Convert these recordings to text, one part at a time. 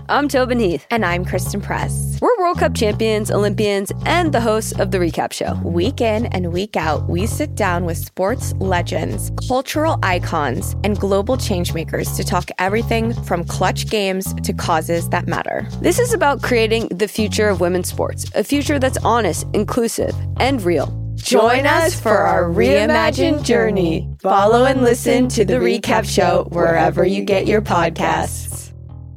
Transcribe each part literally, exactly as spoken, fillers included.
I'm Tobin Heath. And I'm Kristen Press. We're World Cup champions, Olympians, and the hosts of The Recap Show. Week in and week out, we sit down with sports legends, cultural icons, and global changemakers to talk everything from clutch games to causes that matter. This is about creating the future of women's sports, a future that's honest, inclusive, and real. Join us for our reimagined journey. Follow and listen to The Recap Show wherever you get your podcasts.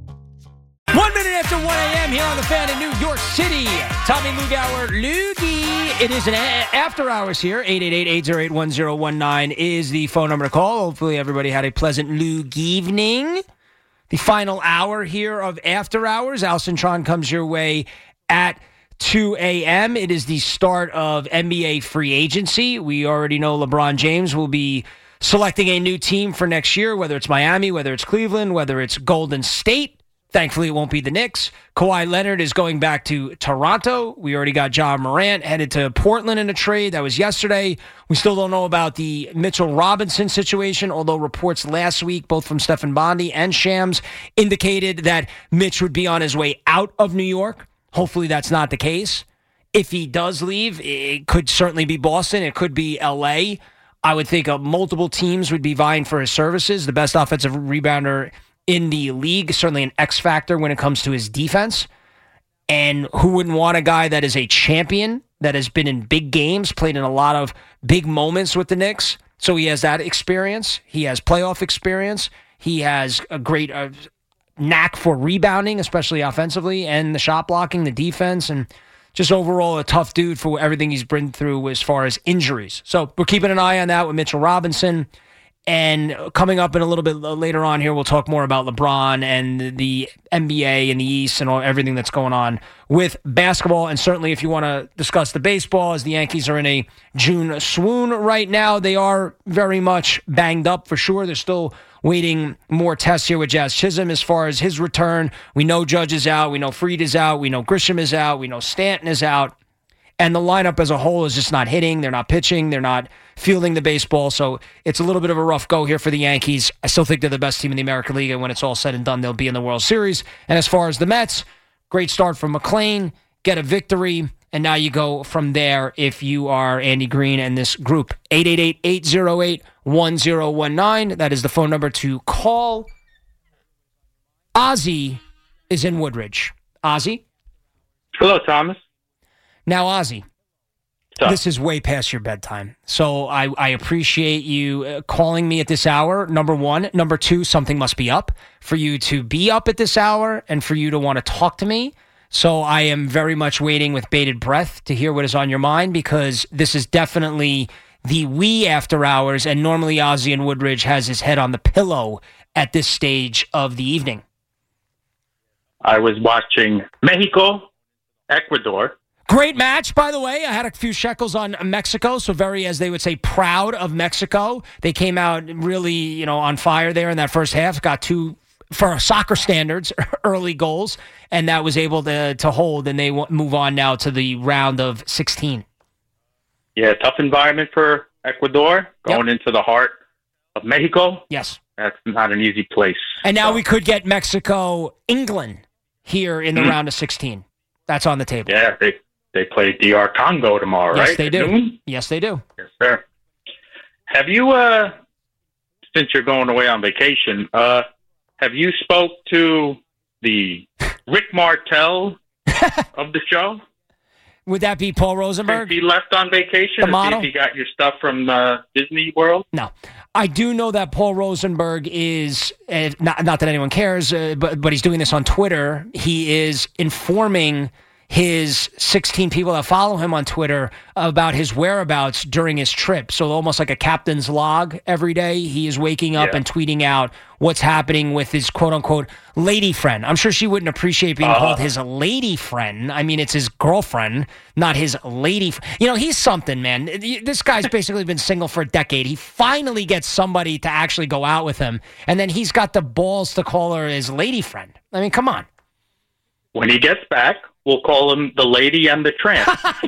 One minute after one a.m. here on The Fan in New York City. Tommy Lugauer, Loogie. It is an a- after hours here. eight eight eight, eight oh eight, one oh one nine is the phone number to call. Hopefully everybody had a pleasant Loog evening. The final hour here of After Hours. Al Cintron comes your way at two a.m. It is the start of N B A free agency. We already know LeBron James will be selecting a new team for next year, whether it's Miami, whether it's Cleveland, whether it's Golden State. Thankfully, it won't be the Knicks. Kawhi Leonard is going back to Toronto. We already got Ja Morant headed to Portland in a trade. That was yesterday. We still don't know about the Mitchell Robinson situation, although reports last week, both from Stephen Bondy and Shams, indicated that Mitch would be on his way out of New York. Hopefully that's not the case. If he does leave, it could certainly be Boston. It could be L A. I would think uh, multiple teams would be vying for his services. The best offensive rebounder in the league, certainly an X factor when it comes to his defense. And who wouldn't want a guy that is a champion, that has been in big games, played in a lot of big moments with the Knicks? So he has that experience. He has playoff experience. He has a great uh, knack for rebounding, especially offensively, and the shot blocking, the defense, and just overall a tough dude for everything he's been through as far as injuries. So we're keeping an eye on that with Mitchell Robinson. And coming up in a little bit later on here, we'll talk more about LeBron and the N B A and the East and all, everything that's going on with basketball. And certainly if you want to discuss the baseball, as the Yankees are in a June swoon right now, they are very much banged up for sure. They're still waiting more tests here with Jazz Chisholm as far as his return. We know Judge is out. We know Fried is out. We know Grisham is out. We know Stanton is out. And the lineup as a whole is just not hitting. They're not pitching. They're not fielding the baseball. So it's a little bit of a rough go here for the Yankees. I still think they're the best team in the American League, and when it's all said and done, they'll be in the World Series. And as far as the Mets, great start from McClain, get a victory, and now you go from there if you are Andy Green and this group. eight eight eight, eight oh eight, one oh one nine. That is the phone number to call. Ozzy is in Woodridge. Ozzy? Hello, Thomas. Now, Ozzy, so, this is way past your bedtime, so I, I appreciate you uh, calling me at this hour, number one. Number two, something must be up for you to be up at this hour and for you to want to talk to me. So I am very much waiting with bated breath to hear what is on your mind, because this is definitely the wee after hours, and normally Ozzy in Woodridge has his head on the pillow at this stage of the evening. I was watching Mexico, Ecuador. Great match, by the way. I had a few shekels on Mexico, so very, as they would say, proud of Mexico. They came out really, you know, on fire there in that first half. Got two, for soccer standards, early goals, and that was able to to hold, and they move on now to the round of sixteen. Yeah, tough environment for Ecuador, going yep. into the heart of Mexico. Yes. That's not an easy place. And now so. we could get Mexico, England here in the mm-hmm. round of sixteen. That's on the table. Yeah, they They play D R Congo tomorrow, yes, right? Yes, they do. Noon? Yes, they do. Yes, sir. Have you, uh, since you're going away on vacation, uh, have you spoke to the Rick Martel of the show? Would that be Paul Rosenberg? Since he left on vacation? The model? See if he got your stuff from uh, Disney World? No. I do know that Paul Rosenberg is, uh, not, not that anyone cares, uh, but, but he's doing this on Twitter. He is informing his sixteen people that follow him on Twitter about his whereabouts during his trip. So almost like a captain's log every day. He is waking up yeah. and tweeting out what's happening with his quote-unquote lady friend. I'm sure she wouldn't appreciate being uh, called his lady friend. I mean, it's his girlfriend, not his lady friend. You know, he's something, man. This guy's basically been single for a decade. He finally gets somebody to actually go out with him, and then he's got the balls to call her his lady friend. I mean, come on. When he gets back, we'll call him the lady and the tramp.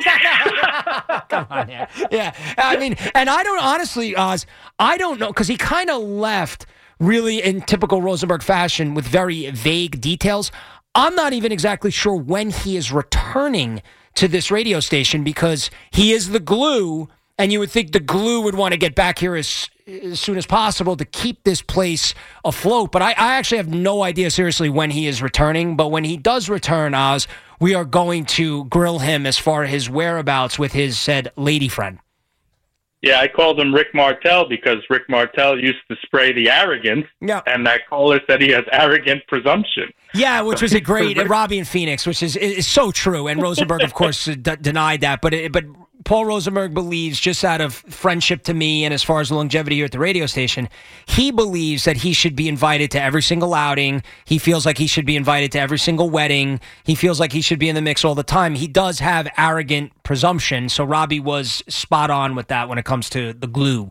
Come on, yeah. Yeah. I mean, and I don't, honestly, Oz, I don't know, because he kind of left really in typical Rosenberg fashion with very vague details. I'm not even exactly sure when he is returning to this radio station because he is the glue, and you would think the glue would want to get back here as, as soon as possible to keep this place afloat. But I, I actually have no idea, seriously, when he is returning. But when he does return, Oz, we are going to grill him as far as his whereabouts with his said lady friend. Yeah, I called him Rick Martel because Rick Martel used to spray the arrogance, yeah. and that caller said he has arrogant presumption. Yeah, which was a great uh, Robbie in Phoenix, which is is so true. And Rosenberg, of course, d- denied that. But it, but Paul Rosenberg believes, just out of friendship to me and as far as longevity here at the radio station, he believes that he should be invited to every single outing. He feels like he should be invited to every single wedding. He feels like he should be in the mix all the time. He does have arrogant presumption. So Robbie was spot on with that when it comes to the glue.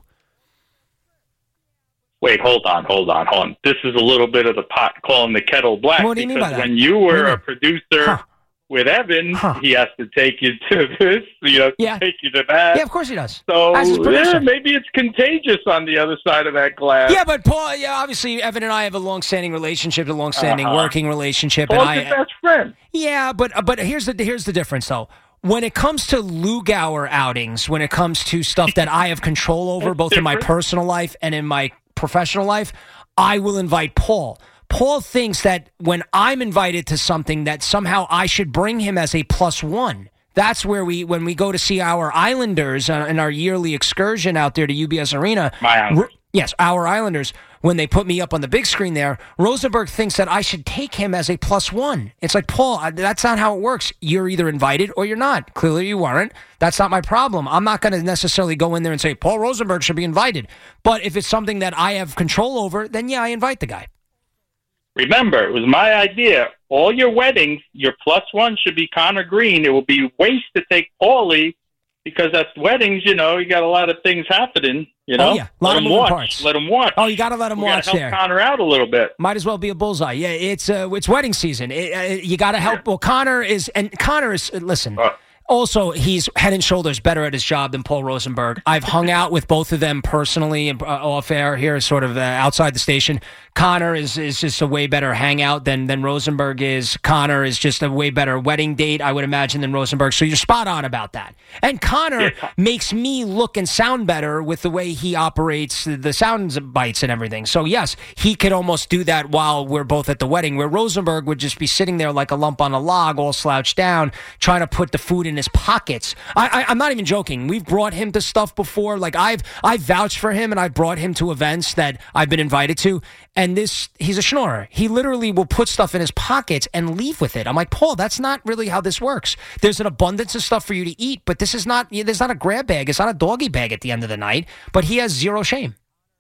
Wait, hold on, hold on, hold on. This is a little bit of the pot calling the kettle black. What do you mean by that? When you were a producer huh. with Evan, huh. he has to take you to this, he has yeah. to take you to that. Yeah, of course he does. So yeah, maybe it's contagious on the other side of that glass. Yeah, but Paul, yeah, obviously Evan and I have a long-standing relationship, a long-standing uh-huh. working relationship. Paul's and I, your best friend. Yeah, but but here's the here's the difference though. When it comes to Lugauer outings, when it comes to stuff that I have control over, both in my personal life and in my professional life, I will invite Paul. Paul thinks that when I'm invited to something that somehow I should bring him as a plus one. That's where we, when we go to see our Islanders uh, in our yearly excursion out there to U B S Arena. My Islanders. R- yes, our Islanders. When they put me up on the big screen there, Rosenberg thinks that I should take him as a plus one. It's like, Paul, that's not how it works. You're either invited or you're not. Clearly you weren't. That's not my problem. I'm not going to necessarily go in there and say, Paul Rosenberg should be invited. But if it's something that I have control over, then yeah, I invite the guy. Remember, it was my idea. All your weddings, your plus one should be Connor Green. It will be waste to take Paulie because at weddings, you know, you got a lot of things happening. You know, oh, yeah. a lot let of him moving watch. parts. Let him watch. Oh, you got to let him we watch help there. Connor out a little bit. Might as well be a bullseye. Yeah, it's uh, it's wedding season. It, uh, you got to help. Yeah. Well, Connor is, and Connor is. Listen. Uh, Also, he's head and shoulders better at his job than Paul Rosenberg. I've hung out with both of them personally and uh, off air here, sort of uh, outside the station. Connor is, is just a way better hangout than, than Rosenberg is. Connor is just a way better wedding date, I would imagine, than Rosenberg. So you're spot on about that. And Connor yeah. makes me look and sound better with the way he operates the sound bites and everything. So, yes, he could almost do that while we're both at the wedding, where Rosenberg would just be sitting there like a lump on a log, all slouched down, trying to put the food in his pockets. I, I, I'm not even joking. We've brought him to stuff before. Like I've I've vouched for him and I've brought him to events that I've been invited to. And this, he's a schnorrer. He literally will put stuff in his pockets and leave with it. I'm like, Paul, that's not really how this works. There's an abundance of stuff for you to eat, but this is not, there's not a grab bag. It's not a doggy bag at the end of the night, but he has zero shame.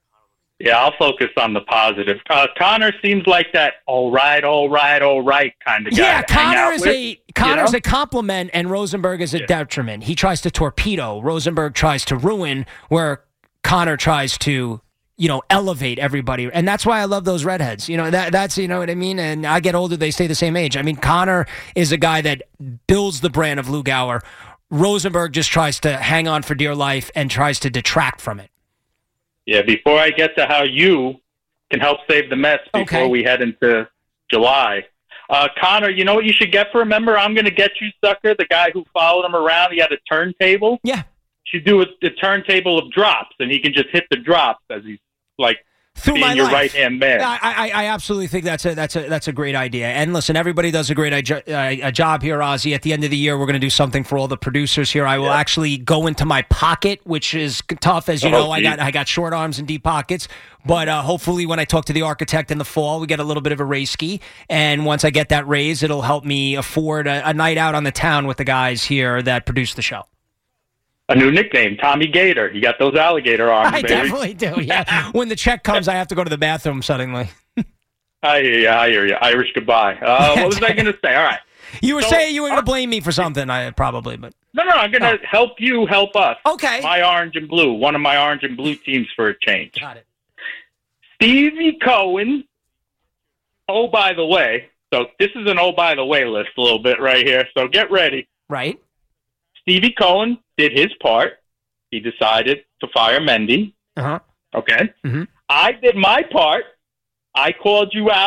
Yeah, I'll focus on the positive. Uh, Connor seems like that all right, all right, all right kind of guy. Yeah, Connor is with, a Connor's you know? a compliment and Rosenberg is a yeah. detriment. He tries to torpedo. Rosenberg tries to ruin, where Connor tries to, you know, elevate everybody. And that's why I love those redheads. You know, that that's, you know what I mean? And I get older, they stay the same age. I mean, Connor is a guy that builds the brand of Lugauer. Rosenberg just tries to hang on for dear life and tries to detract from it. Yeah, before I get to how you can help save the Mets before okay. we head into July. Uh, Connor, you know what you should get for a member? I'm going to get you, sucker, the guy who followed him around. He had a turntable. Yeah. You should do a, a turntable of drops, and he can just hit the drops as he's, like, Through being my your life. right-hand man. I, I, I absolutely think that's a that's a that's a great idea. And listen, everybody does a great uh, a job here, Ozzy. At the end of the year, we're going to do something for all the producers here. I will yeah. actually go into my pocket, which is tough, as you oh, know. Geez. I got I got short arms and deep pockets. But uh, hopefully, when I talk to the architect in the fall, we get a little bit of a raise ski. And once I get that raise, it'll help me afford a, a night out on the town with the guys here that produce the show. A new nickname, Tommy Gator. You got those alligator arms, I baby. definitely do, yeah. When the check comes, I have to go to the bathroom suddenly. I hear you, I hear you. Irish goodbye. Uh, what was I going to say? All right. You were so, saying you were going to uh, blame me for something, I probably, but... No, no, I'm going to oh. help you help us. Okay. My orange and blue. One of my orange and blue teams for a change. Got it. Stevie Cohen. Oh, by the way. So this is an oh, by the way list a little bit right here. So get ready. Right. Stevie Cohen did his part. He decided to fire Mendy. Uh-huh. Okay. Mm-hmm. I did my part. I called you out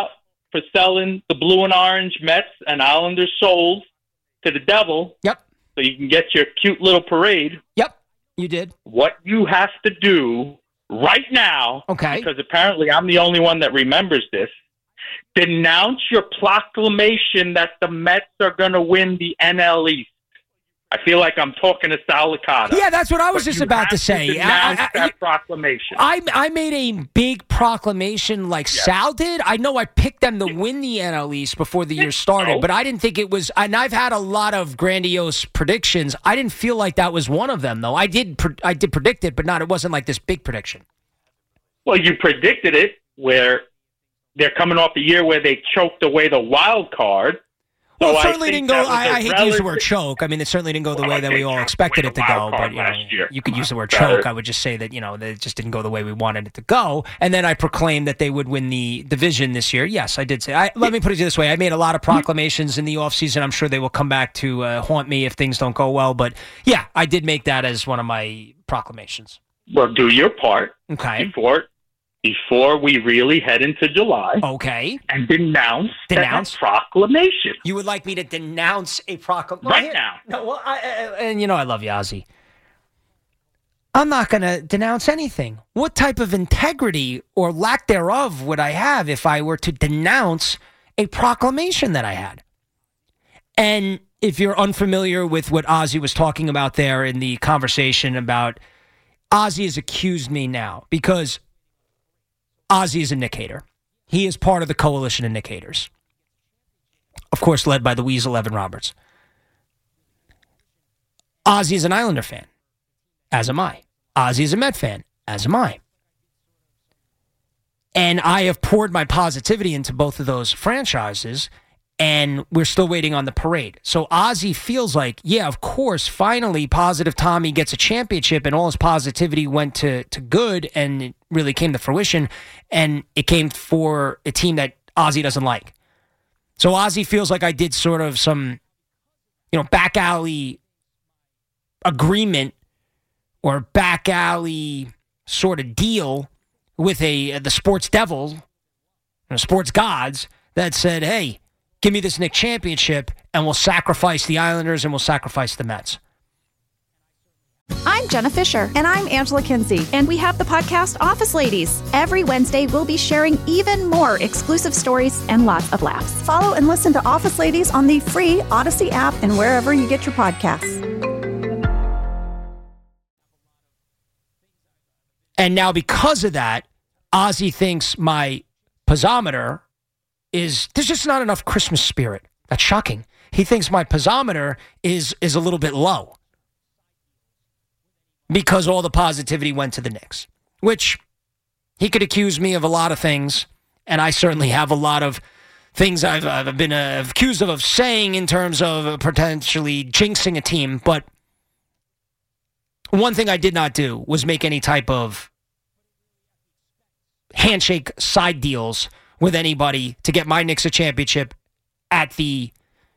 for selling the blue and orange Mets and Islanders souls to the devil. Yep. So you can get your cute little parade. Yep, you did. What you have to do right now, okay, because apparently I'm the only one that remembers this, denounce your proclamation that the Mets are going to win the N L East. I feel like I'm talking to Sal Licata. Yeah, that's what I was just about to say. To denounce I, I, that I, proclamation. I, I made a big proclamation like yeah. Sal did. I know I picked them to win the N L East before the year started, no. but I didn't think it was. And I've had a lot of grandiose predictions. I didn't feel like that was one of them, though. I did, I did predict it, but not. It wasn't like this big prediction. Well, you predicted it where they're coming off a year where they choked away the wild card. Well, so it certainly didn't go. I, I hate relative, to use the word choke. I mean, it certainly didn't go the well, way that we all expected it to go. But you know, you could use the word choke. I would just say that you know that it just didn't go the way we wanted it to go. And then I proclaimed that they would win the division this year. Yes, I did say. I, let me put it this way: I made a lot of proclamations in the offseason. I'm sure they will come back to uh, haunt me if things don't go well. But yeah, I did make that as one of my proclamations. Well, do your part. Okay. Before. Before we really head into July. Okay. And denounce, denounce that proclamation. You would like me to denounce a proclamation? Right now. No, well, I, I, and you know I love you, Ozzy. I'm not going to denounce anything. What type of integrity or lack thereof would I have if I were to denounce a proclamation that I had? And if you're unfamiliar with what Ozzy was talking about there in the conversation about, Ozzy has accused me now because Ozzy is a Nick hater. He is part of the coalition of Nick haters. Of course, led by the Weasel Evan Roberts. Ozzy is an Islander fan, as am I. Ozzy is a Met fan, as am I. And I have poured my positivity into both of those franchises, and we're still waiting on the parade. So Ozzy feels like, yeah, of course, finally Positive Tommy gets a championship and all his positivity went to, to good and it really came to fruition, and it came for a team that Ozzy doesn't like. So Ozzy feels like I did sort of some, you know, back alley agreement or back alley sort of deal with a the sports devil, you know, sports gods that said, hey, give me this Knick championship, and we'll sacrifice the Islanders and we'll sacrifice the Mets. I'm Jenna Fisher. And I'm Angela Kinsey. And we have the podcast Office Ladies. Every Wednesday, we'll be sharing even more exclusive stories and lots of laughs. Follow and listen to Office Ladies on the free Odyssey app and wherever you get your podcasts. And now because of that, Ozzy thinks my piezometer is, there's just not enough Christmas spirit. That's shocking. He thinks my piezometer is is a little bit low because all the positivity went to the Knicks, which he could accuse me of a lot of things, and I certainly have a lot of things I've, I've been uh, accused of, of saying in terms of potentially jinxing a team, but one thing I did not do was make any type of handshake side deals with anybody to get my Knicks a championship at the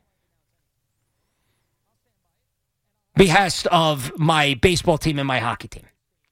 behest of my baseball team and my hockey team.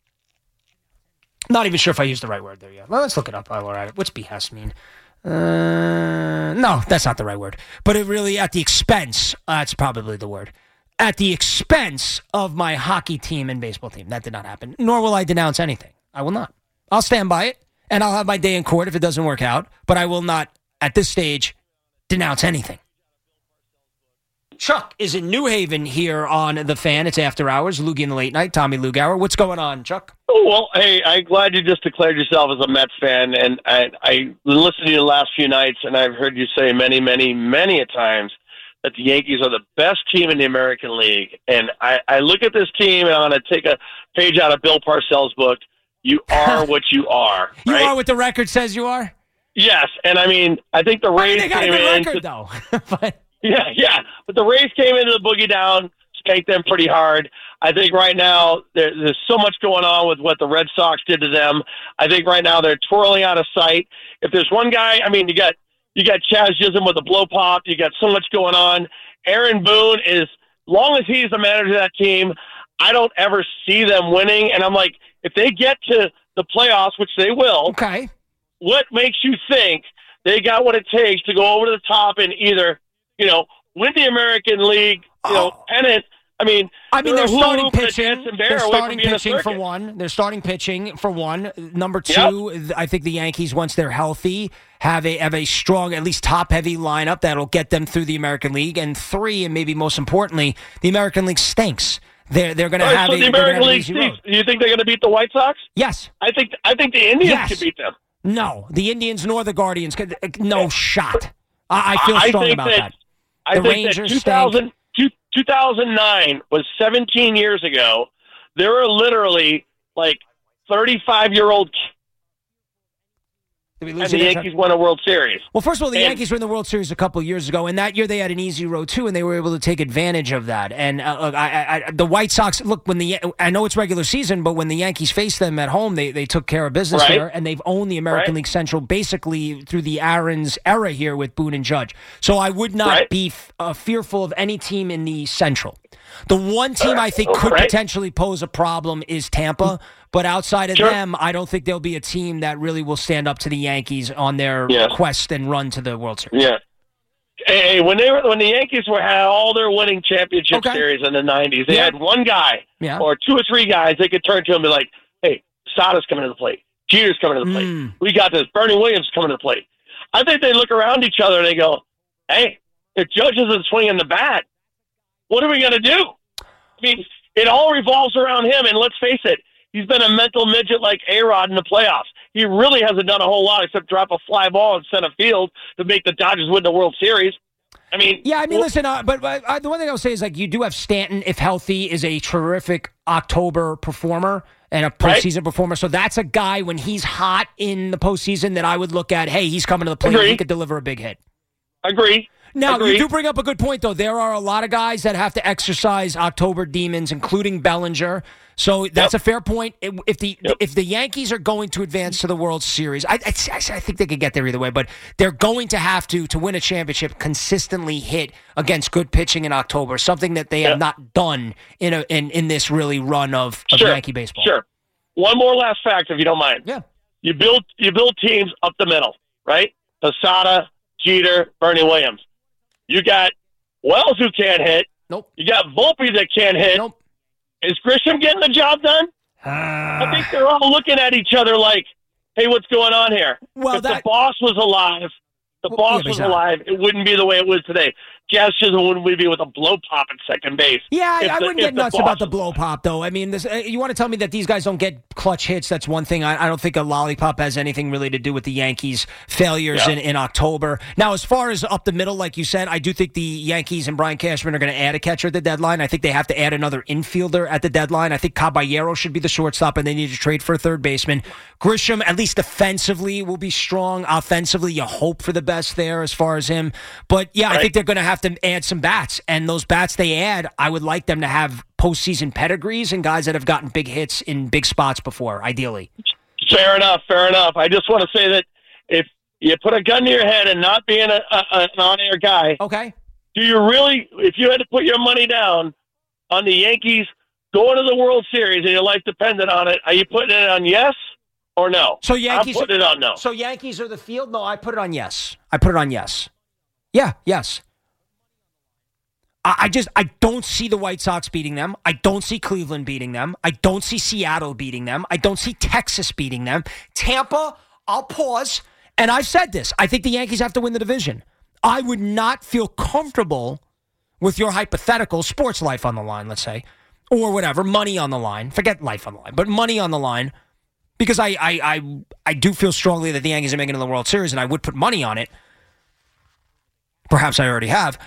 Not even sure if I used the right word there yet. Well, let's look it up while we're at it. What's behest mean? Uh, no, that's not the right word. But it really, at the expense, uh, that's probably the word. At the expense of my hockey team and baseball team. That did not happen. Nor will I denounce anything. I will not. I'll stand by it. And I'll have my day in court if it doesn't work out. But I will not, at this stage, denounce anything. Chuck is in New Haven here on The Fan. It's After Hours. Loogie in the Late Night. Tommy Lugauer. What's going on, Chuck? Oh, well, hey, I'm glad you just declared yourself as a Mets fan. And I, I listened to you the last few nights, and I've heard you say many, many, many a times that the Yankees are the best team in the American League. And I, I look at this team, and I'm going to take a page out of Bill Parcells' book. You are what you are. You right? are what the record says you are? Yes, and I mean, I think the Rays I mean, they got came a good in. record, to, though. but, yeah, yeah, but the Rays came into the boogie down, spanked them pretty hard. I think right now there, there's so much going on with what the Red Sox did to them. I think right now they're twirling out of sight. If there's one guy, I mean, you got you got Chaz Chisholm with a blow pop. You got so much going on. Aaron Boone is, long as he's the manager of that team, I don't ever see them winning. And I'm like, if they get to the playoffs, which they will, okay, what makes you think they got what it takes to go over to the top and either, you know, win the American League, you know, Oh. pennant. I mean, I mean, they're a starting hoop and a pitching. chance and bear They're away starting from being a pitching for circuit. one. They're starting pitching for one. Number two, Yep. I think the Yankees, once they're healthy, have a have a strong, at least top-heavy lineup that'll get them through the American League. And three, and maybe most importantly, the American League stinks. They're they're going to All right, have so a the they're gonna American have an League easy teams, road. do you think they're going to beat the White Sox? Yes. I think I think the Indians Yes. could beat them. No, the Indians nor the Guardians. Could, no shot. I, I feel I strong think about that, that. I The think Rangers that two thousand, two, two thousand nine was seventeen years ago. There were literally like thirty-five-year-old kids, Did we and lose the it there, Yankees Chuck? won a World Series. Well, first of all, the And- Yankees were in the World Series a couple of years ago, and that year they had an easy road too, and they were able to take advantage of that. And uh, look, I, I, I, the White Sox, look, when the I know it's regular season, but when the Yankees faced them at home, they, they took care of business Right. there, and they've owned the American Right. League Central basically through the Aaron's era here with Boone and Judge. So I would not Right. be f- uh, fearful of any team in the Central. The one team I think could Right. potentially pose a problem is Tampa. But outside of Sure. them, I don't think there'll be a team that really will stand up to the Yankees on their Yes. quest and run to the World Series. Yeah. Hey, when they were when the Yankees were had all their winning championship Okay. series in the nineties, they Yeah. had one guy Yeah. or two or three guys they could turn to and be like, "Hey, Sada's coming to the plate. Jeter's coming to the plate. Mm. We got this. Bernie Williams coming to the plate." I think they look around each other and they go, "Hey, if Judge isn't swinging the bat, what are we going to do?" I mean, it all revolves around him. And let's face it, he's been a mental midget like A-Rod in the playoffs. He really hasn't done a whole lot except drop a fly ball in center field to make the Dodgers win the World Series. I mean, Yeah, I mean, well, listen, uh, but, but uh, the one thing I'll say is, like, you do have Stanton, if healthy, is a terrific October performer and a Right. postseason performer. So that's a guy, when he's hot in the postseason, that I would look at, hey, he's coming to the plate. Agree. He could deliver a big hit. agree. Now, Agree. you do bring up a good point, though. There are a lot of guys that have to exercise October demons, including Bellinger. So that's Yep. a fair point. If the Yep. if the Yankees are going to advance to the World Series, I, I, I think they could get there either way, but they're going to have to, to win a championship, consistently hit against good pitching in October, something that they have Yep. not done in a in, in this really run of, of Sure. Yankee baseball. Sure. One more last fact, if you don't mind. Yeah. You build you build teams up the middle, right? Posada, Jeter, Bernie Williams. You got Wells who can't hit. Nope. You got Volpe that can't hit. Nope. Is Grisham getting the job done? I think they're all looking at each other like, "Hey, what's going on here?" Well, if that- the boss was alive, the Well, boss yeah, but was he's not. alive, it wouldn't be the way it was today. Jazz Chisholm wouldn't be with a blow pop at second base. Yeah, If I, I the- wouldn't if get the nuts boss about the was blow alive. pop, though. I mean, this, uh, you want to tell me that these guys don't get clutch hits? That's one thing. I, I don't think a lollipop has anything really to do with the Yankees' failures Yeah. in, in October. Now, as far as up the middle, like you said, I do think the Yankees and Brian Cashman are going to add a catcher at the deadline. I think they have to add another infielder at the deadline. I think Caballero should be the shortstop, and they need to trade for a third baseman. Grisham, at least defensively, will be strong. Offensively, you hope for the best there as far as him. But, yeah, I Right. think they're going to have to add some bats, and those bats they add, I would like them to have postseason pedigrees and guys that have gotten big hits in big spots before, ideally. Fair enough, fair enough. I just want to say that if you put a gun to your head and not being a, a, an on-air guy, Okay. do you really, if you had to put your money down on the Yankees going to the World Series and your life depended on it, are you putting it on yes or no? So Yankees, I'm putting it on no. So Yankees are the field? No, I put it on yes. I put it on yes. Yeah, yes. I, I just, I don't see the White Sox beating them. I don't see Cleveland beating them. I don't see Seattle beating them. I don't see Texas beating them. Tampa, I'll pause. And I've said this. I think the Yankees have to win the division. I would not feel comfortable with your hypothetical sports life on the line, let's say, or whatever, money on the line. Forget life on the line, but money on the line. Because I, I, I, I do feel strongly that the Yankees are making it to the World Series, and I would put money on it. Perhaps I already have.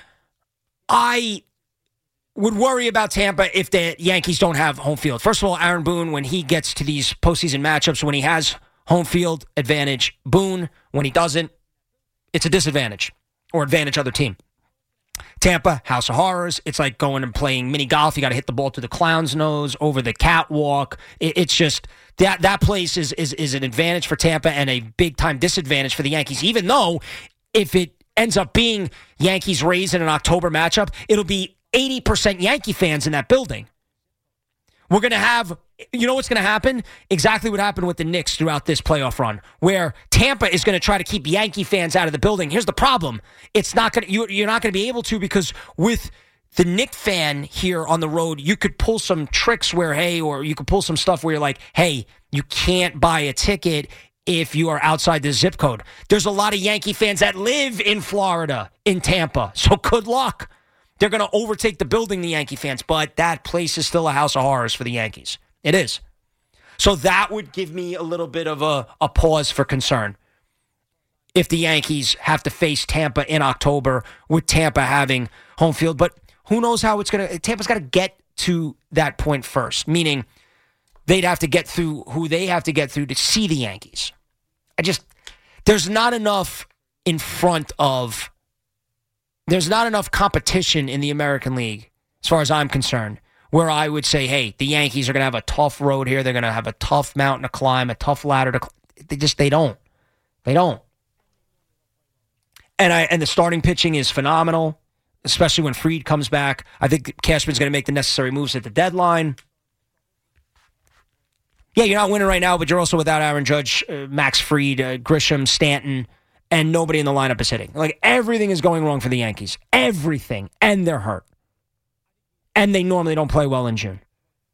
I would worry about Tampa if the Yankees don't have home field. First of all, Aaron Boone, when he gets to these postseason matchups, when he has home field advantage, Boone, when he doesn't, it's a disadvantage or advantage other team. Tampa, House of Horrors. It's like going and playing mini golf. You got to hit the ball through the clown's nose, over the catwalk. It, it's just that that place is, is is an advantage for Tampa and a big time disadvantage for the Yankees. Even though if it ends up being Yankees Rays in an October matchup, it'll be eighty percent Yankee fans in that building. We're going to have, you know what's going to happen? Exactly what happened with the Knicks throughout this playoff run, where Tampa is going to try to keep Yankee fans out of the building. Here's the problem. It's not going to, you, you're not going to be able to, because with the Knicks fan here on the road, you could pull some tricks where, hey, or you could pull some stuff where you're like, hey, you can't buy a ticket if you are outside the zip code. There's a lot of Yankee fans that live in Florida, in Tampa, so good luck. They're going to overtake the building, the Yankee fans, but that place is still a house of horrors for the Yankees. It is. So that would give me a little bit of a, a pause for concern if the Yankees have to face Tampa in October, with Tampa having home field. But who knows how it's going to – Tampa's got to get to that point first, meaning they'd have to get through who they have to get through to see the Yankees. I just – there's not enough in front of – There's not enough competition in the American League, as far as I'm concerned, where I would say, hey, the Yankees are going to have a tough road here. They're going to have a tough mountain to climb, a tough ladder to climb. They just, they don't. They don't. And I and the starting pitching is phenomenal, especially when Fried comes back. I think Cashman's going to make the necessary moves at the deadline. Yeah, you're not winning right now, but you're also without Aaron Judge, uh, Max Fried, uh, Grisham, Stanton, and nobody in the lineup is hitting. Like, everything is going wrong for the Yankees. Everything. And they're hurt. And they normally don't play well in June.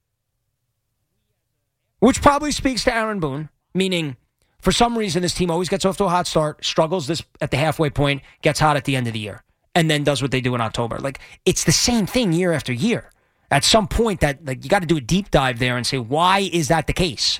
Which probably speaks to Aaron Boone, meaning for some reason this team always gets off to a hot start, struggles this at the halfway point, gets hot at the end of the year, and then does what they do in October. Like, it's the same thing year after year. At some point, that like you got to do a deep dive there and say, why is that the case?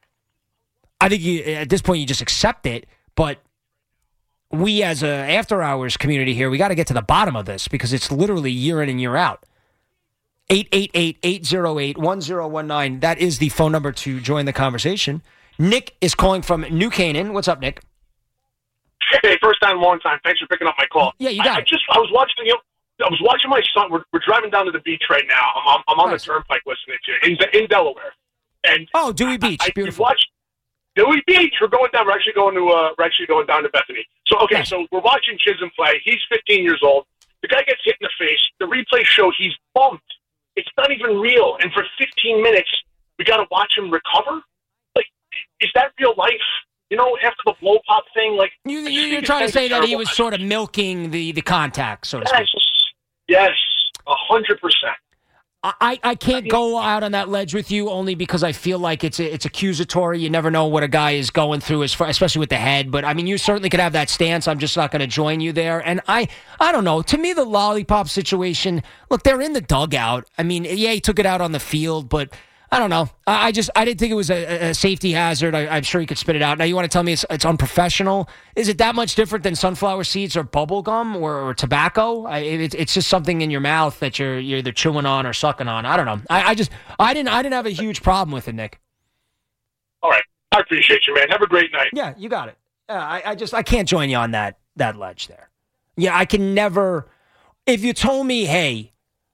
I think you, at this point you just accept it, but we as a after-hours community here, we got to get to the bottom of this, because it's literally year in and year out. eight eight eight, eight oh eight, one oh one nine. That is the phone number to join the conversation. Nick is calling from New Canaan. What's up, Nick? Hey, first time, long time. Thanks for picking up my call. Yeah, you got I, it. I just I was watching you. I was watching my son. We're, we're driving down to the beach right now. I'm, I'm, I'm on nice. the turnpike listening to you in, in Delaware. And oh, Dewey Beach, I, I, beautiful. Watch Dewey Beach. We're going down. We're actually going to. Uh, we're actually going down to Bethany. So okay, nice. So we're watching Chisholm play. He's fifteen years old. The guy gets hit in the face. The replay show he's bumped. It's not even real. And for fifteen minutes, we got to watch him recover. Like, is that real life? You know, after the blow pop thing, like you, you, you're trying to say that he was sort of milking the, the contact, so to yes. speak. Yes, a hundred percent. I, I can't go out on that ledge with you, only because I feel like it's it's accusatory. You never know what a guy is going through, as far, especially with the head. But, I mean, you certainly could have that stance. I'm just not going to join you there. And I I don't know. To me, the lollipop situation, look, they're in the dugout. I mean, yeah, he took it out on the field, but I don't know. I, I just I didn't think it was a, a safety hazard. I, I'm sure he could spit it out. Now, you want to tell me it's, it's unprofessional? Is it that much different than sunflower seeds or bubble gum or, or tobacco? I, it, it's just something in your mouth that you're you're either chewing on or sucking on. I don't know. I, I just I didn't I didn't have a huge problem with it, Nick. All right, I appreciate you, man. Have a great night. Yeah, you got it. Uh, I, I just I can't join you on that that ledge there. Yeah, I can never. If you told me, hey,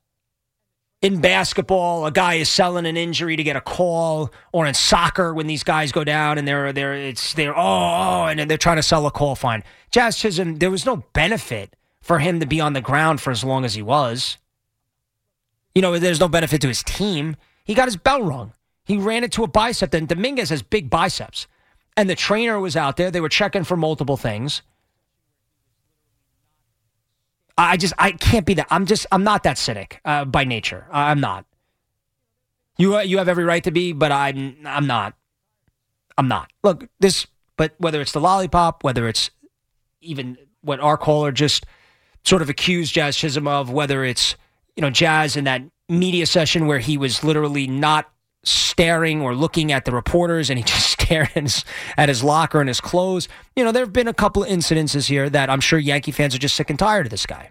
in basketball, a guy is selling an injury to get a call, or in soccer when these guys go down and they're they're it's they're oh, oh and they're trying to sell a call fine. Jazz Chisholm, there was no benefit for him to be on the ground for as long as he was. You know, there's no benefit to his team. He got his bell rung. He ran into a bicep. Then Dominguez has big biceps, and the trainer was out there. They were checking for multiple things. I just, I can't be that. I'm just, I'm not that cynic uh, by nature. I'm not. You, you have every right to be, but I'm, I'm not. I'm not. Look, this, but whether it's the lollipop, whether it's even what our caller just sort of accused Jazz Chisholm of, whether it's, you know, Jazz in that media session where he was literally not staring or looking at the reporters and he just stared at his, at his locker and his clothes. You know, there have been a couple of incidences here that I'm sure Yankee fans are just sick and tired of this guy.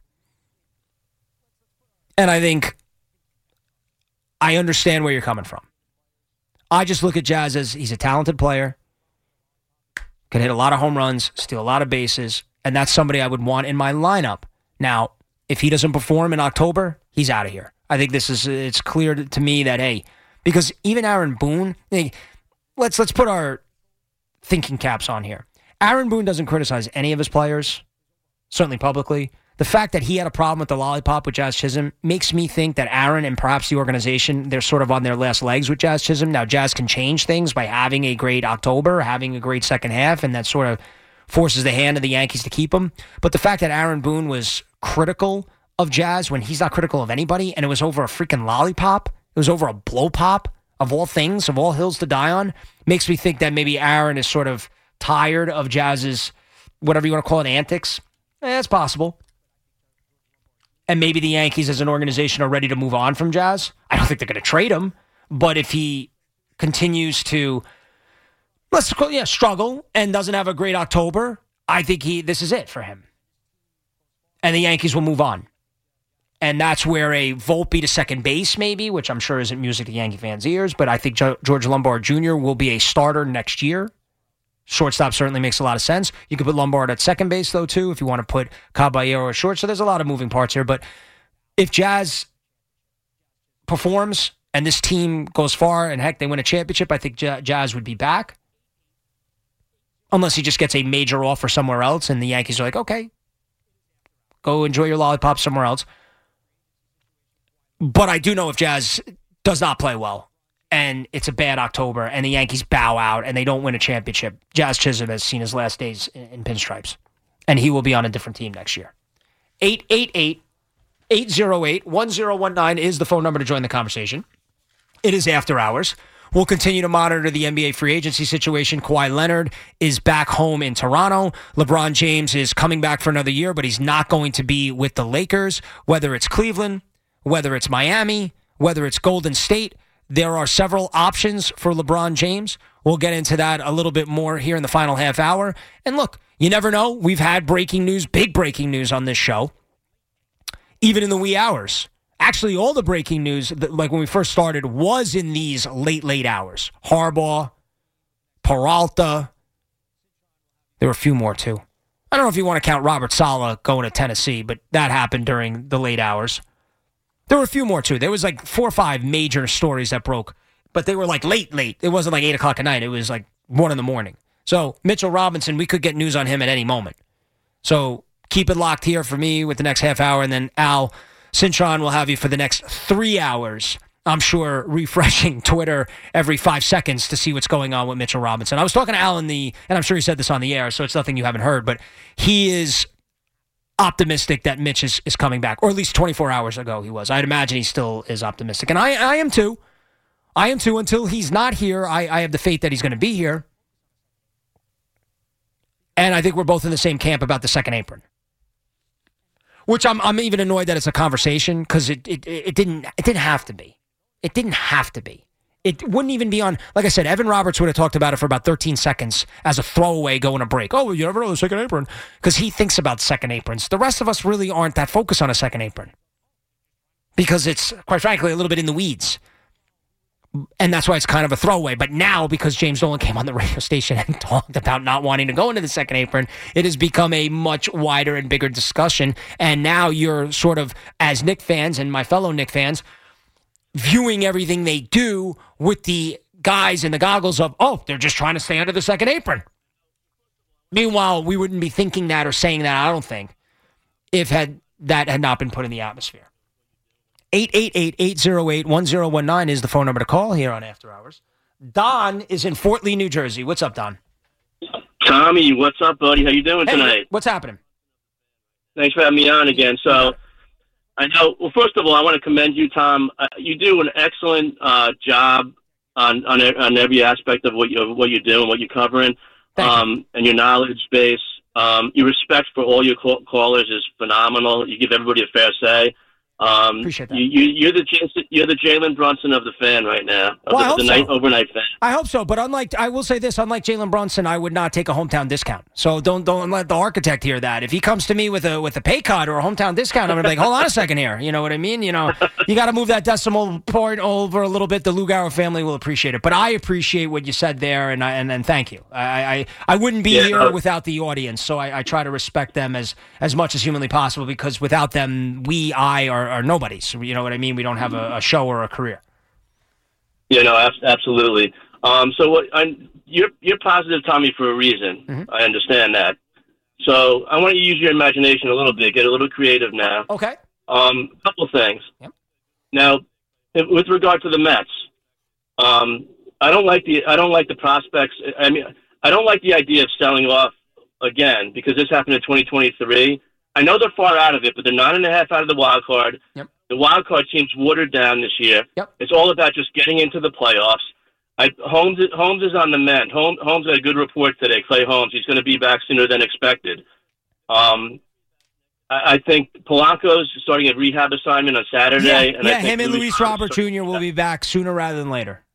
And I think I understand where you're coming from. I just look at Jazz as he's a talented player, can hit a lot of home runs, steal a lot of bases, and that's somebody I would want in my lineup. Now, if he doesn't perform in October, he's out of here. I think this is, it's clear to me that, hey, because even Aaron Boone, let's let's put our thinking caps on here. Aaron Boone doesn't criticize any of his players, certainly publicly. the fact that he had a problem with the lollipop with Jazz Chisholm makes me think that Aaron and perhaps the organization, they're sort of on their last legs with Jazz Chisholm. Now, Jazz can change things by having a great October, having a great second half, and that sort of forces the hand of the Yankees to keep him. But the fact that Aaron Boone was critical of Jazz when he's not critical of anybody, and it was over a freaking lollipop, it was over a blow pop, of all things, of all hills to die on, makes me think that maybe Aaron is sort of tired of Jazz's, whatever you want to call it, antics. Eh, it's possible. And maybe the Yankees as an organization are ready to move on from Jazz. I don't think they're going to trade him, but if he continues to, let's call, yeah, struggle and doesn't have a great October, I think he this is it for him. And the Yankees will move on. And that's where a Volpe to second base, maybe, which I'm sure isn't music to Yankee fans' ears, but I think jo- George Lombard Junior will be a starter next year. Shortstop certainly makes a lot of sense. You could put Lombard at second base, though, too, if you want to put Caballero at short. So there's a lot of moving parts here. But if Jazz performs and this team goes far and, heck, they win a championship, I think J- Jazz would be back. Unless he just gets a major offer somewhere else and the Yankees are like, okay, go enjoy your lollipop somewhere else. But I do know if Jazz does not play well and it's a bad October and the Yankees bow out and they don't win a championship, Jazz Chisholm has seen his last days in, in pinstripes. And he will be on a different team next year. eight eight eight, eight oh eight, one oh one nine is the phone number to join the conversation. It is after hours. We'll continue to monitor the N B A free agency situation. Kawhi Leonard is back home in Toronto. LeBron James is coming back for another year, but he's not going to be with the Lakers, whether it's Cleveland, whether it's Miami, whether it's Golden State. There are several options for LeBron James. We'll get into that a little bit more here in the final half hour. And look, you never know. We've had breaking news, big breaking news on this show, even in the wee hours. Actually, all the breaking news, like when we first started, was in these late, late hours. Harbaugh, Peralta. There were a few more, too. I don't know if you want to count Robert Saleh going to Tennessee, but that happened during the late hours. There were a few more, too. There was like four or five major stories that broke, but they were like late, late. It wasn't like eight o'clock at night. It was like one in the morning. So Mitchell Robinson, we could get news on him at any moment. So keep it locked here for me with the next half hour, and then Al Cintron will have you for the next three hours, I'm sure, refreshing Twitter every five seconds to see what's going on with Mitchell Robinson. I was talking to Al in the, and I'm sure he said this on the air, so it's nothing you haven't heard, but he is optimistic that Mitch is, is coming back, or at least twenty-four hours ago he was. I'd imagine he still is optimistic. And I, I am too. I am too. Until he's not here, I, I have the faith that he's going to be here. And I think we're both in the same camp about the second apron. Which I'm I'm even annoyed that it's a conversation because it, it it didn't it didn't have to be. It didn't have to be. It wouldn't even be on, like I said, Evan Roberts would have talked about it for about thirteen seconds as a throwaway going to break. Oh, you never know the second apron. Because he thinks about second aprons. The rest of us really aren't that focused on a second apron. Because it's, quite frankly, a little bit in the weeds. And that's why it's kind of a throwaway. But now, because James Dolan came on the radio station and talked about not wanting to go into the second apron, it has become a much wider and bigger discussion. And now you're sort of, as Knick fans and my fellow Knick fans, viewing everything they do with the guys in the goggles of, oh, they're just trying to stay under the second apron. Meanwhile, we wouldn't be thinking that or saying that, I don't think, if had that had not been put in the atmosphere. eight eight eight, eight oh eight, one oh one nine is the phone number to call here on After Hours. Don is in Fort Lee, New Jersey. What's up, Don? Tommy, what's up, buddy? How you doing hey, tonight? What's happening? Thanks for having me on again. So, I know, well, first of all, I want to commend you, Tom. Uh, you do an excellent uh, job on, on on every aspect of what you what you do and what you're covering, um, you. and your knowledge base. Um, your respect for all your call- callers is phenomenal. You give everybody a fair say. Um, Appreciate that. You, you, you're the Jason, you're the Jalen Brunson of the fan right now. Of well, the, I hope the so. night, overnight fan. I hope so, but unlike I will say this, unlike Jalen Brunson, I would not take a hometown discount. So don't don't let the architect hear that. If he comes to me with a with a pay cut or a hometown discount, I'm gonna be like, hold on a second here. You know what I mean? You know, you got to move that decimal point over a little bit. The Lugauer family will appreciate it, but I appreciate what you said there, and I, and and thank you. I I, I wouldn't be yeah, here uh, without the audience, so I, I try to respect them as as much as humanly possible because without them, we I are, are nobodies. You know what I mean? We don't have a, a show or a career. Yeah, no, ab- absolutely. Um, so what, I'm, you're you're positive, Tommy, for a reason. Mm-hmm. I understand that. So I want you to use your imagination a little bit, get a little creative now. Okay. Um, a couple of things. Yep. Now, with regard to the Mets, um, I don't like the I don't like the prospects. I mean, I don't like the idea of selling off again because this happened in twenty twenty-three. I know they're far out of it, but they're nine and a half out of the wild card. Yep. The wild card team's watered down this year. Yep. It's all about just getting into the playoffs. I, Holmes, Holmes is on the mend. Holmes, Holmes had a good report today. Clay Holmes, he's going to be back sooner than expected. Um, I, I think Polanco's starting a rehab assignment on Saturday. Yeah, and yeah I think him and Luis Robert starting, Junior will be back sooner rather than later.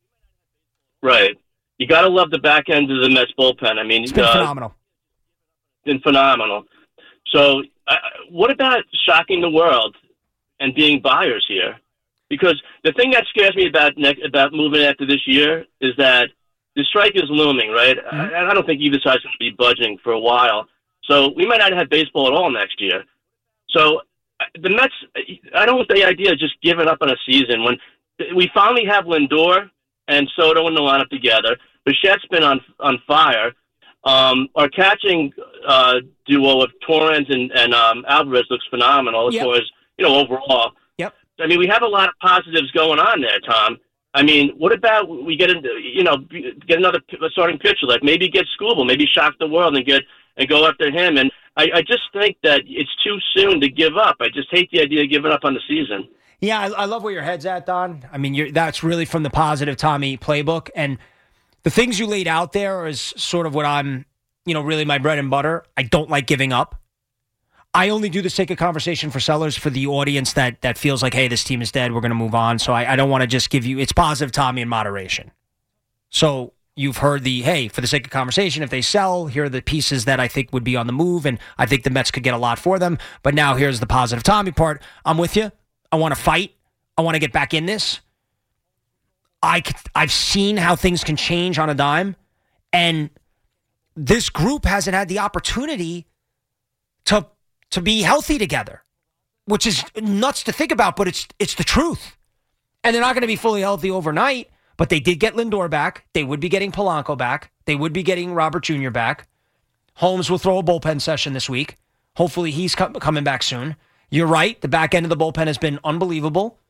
Right. You got to love the back end of the Mets bullpen. I mean, it's been uh, phenomenal. Been phenomenal. So, uh, what about shocking the world and being buyers here? Because the thing that scares me about ne- about moving after this year is that the strike is looming, right? Mm-hmm. I, I don't think either side's going to be budging for a while. So we might not have baseball at all next year. So the Mets, I don't want the idea of just giving up on a season. When we finally have Lindor and Soto in the lineup together, Bichette's been on on fire. Um, our catching uh, duo of Torrens and, and um, Alvarez looks phenomenal as yep. far as, you know, overall. Yep. I mean, we have a lot of positives going on there, Tom. I mean, what about we get into, you know, get another starting pitcher, like maybe get Skubal, maybe shock the world and get and go after him. And I, I just think that it's too soon to give up. I just hate the idea of giving up on the season. Yeah, I, I love where your head's at, Don. I mean, you're, that's really from the positive Tommy playbook. And the things you laid out there is sort of what I'm, you know, really my bread and butter. I don't like giving up. I only do the sake of conversation for sellers, for the audience that that feels like, hey, this team is dead, we're going to move on. So I, I don't want to just give you, it's positive Tommy in moderation. So you've heard the, hey, for the sake of conversation, if they sell, here are the pieces that I think would be on the move, and I think the Mets could get a lot for them. But now here's the positive Tommy part. I'm with you. I want to fight. I want to get back in this. I, I've seen how things can change on a dime, and this group hasn't had the opportunity to to be healthy together, which is nuts to think about, but it's it's the truth. And they're not going to be fully healthy overnight, but they did get Lindor back. They would be getting Polanco back. They would be getting Robert Junior back. Holmes will throw a bullpen session this week. Hopefully he's co- coming back soon. You're right. The back end of the bullpen has been unbelievable.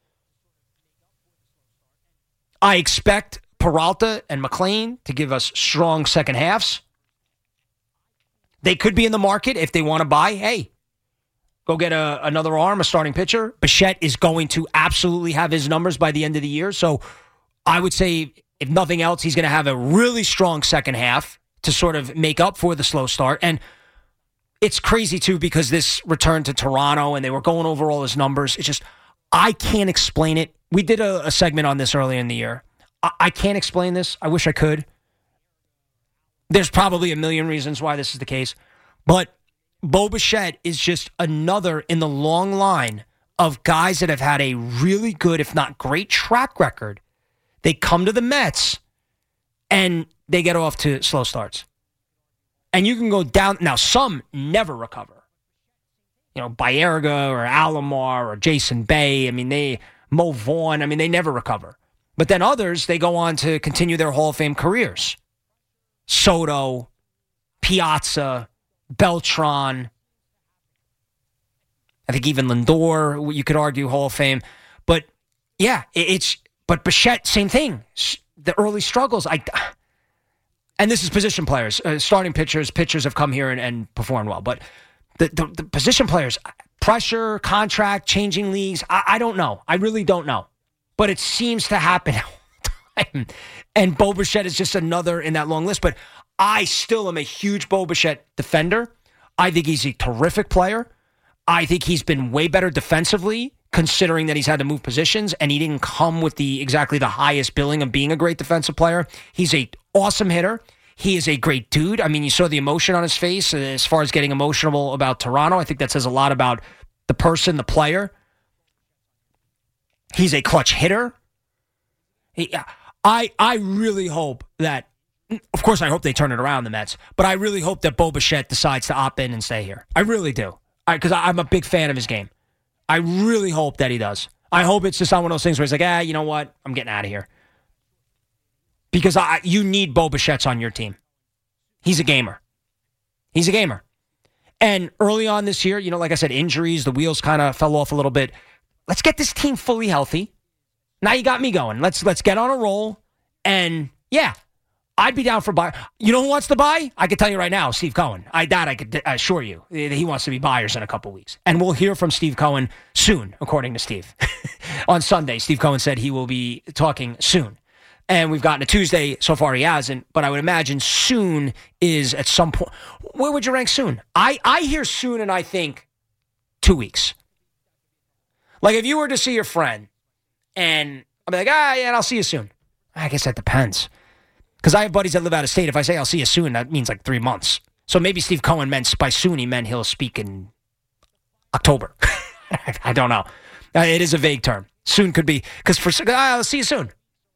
I expect Peralta and McClain to give us strong second halves. They could be in the market if they want to buy. Hey, go get a, another arm, a starting pitcher. Bichette is going to absolutely have his numbers by the end of the year. So I would say, if nothing else, he's going to have a really strong second half to sort of make up for the slow start. And it's crazy, too, because this return to Toronto and they were going over all his numbers. It's just, I can't explain it. We did a, a segment on this earlier in the year. I, I can't explain this. I wish I could. There's probably a million reasons why this is the case. But Bo Bichette is just another in the long line of guys that have had a really good, if not great, track record. They come to the Mets and they get off to slow starts. And you can go down. Now, some never recover. You know, Baerga or Alomar or Jason Bay. I mean, they, Mo Vaughn. I mean, they never recover. But then others, they go on to continue their Hall of Fame careers. Soto, Piazza, Beltran. I think even Lindor, you could argue Hall of Fame. But yeah, it's, but Bichette, same thing. The early struggles. I, and this is position players, uh, starting pitchers. Pitchers have come here and, and performed well. But the, the, the position players, pressure, contract, changing leagues, I, I don't know. I really don't know. But it seems to happen all the time. And Bo Bichette is just another in that long list. But I still am a huge Bo Bichette defender. I think he's a terrific player. I think he's been way better defensively, considering that he's had to move positions, and he didn't come with the exactly the highest billing of being a great defensive player. He's a awesome hitter. He is a great dude. I mean, you saw the emotion on his face as far as getting emotional about Toronto. I think that says a lot about the person, the player. He's a clutch hitter. He, I I really hope that, of course I hope they turn it around, the Mets, but I really hope that Bo Bichette decides to opt in and stay here. I really do. Because I'm a big fan of his game. I really hope that he does. I hope it's just not one of those things where he's like, ah, you know what? I'm getting out of here. Because I, you need Bo Bichette's on your team. He's a gamer. He's a gamer. And early on this year, you know, like I said, injuries, the wheels kind of fell off a little bit. Let's get this team fully healthy. Now you got me going. Let's let's get on a roll. And yeah, I'd be down for buy. You know who wants to buy? I can tell you right now, Steve Cohen. I that I could assure you. He wants to be buyers in a couple weeks. And we'll hear from Steve Cohen soon, according to Steve. On Sunday, Steve Cohen said he will be talking soon. And we've gotten to Tuesday. So far he hasn't. But I would imagine soon is at some point. Where would you rank soon? I, I hear soon and I think two weeks. Like if you were to see your friend and I'll be like, ah, yeah, and I'll see you soon. I guess that depends. Because I have buddies that live out of state. If I say I'll see you soon, that means like three months. So maybe Steve Cohen meant by soon, he meant he'll speak in October. I don't know. Uh, it is a vague term. Soon could be, because for, ah, I'll see you soon.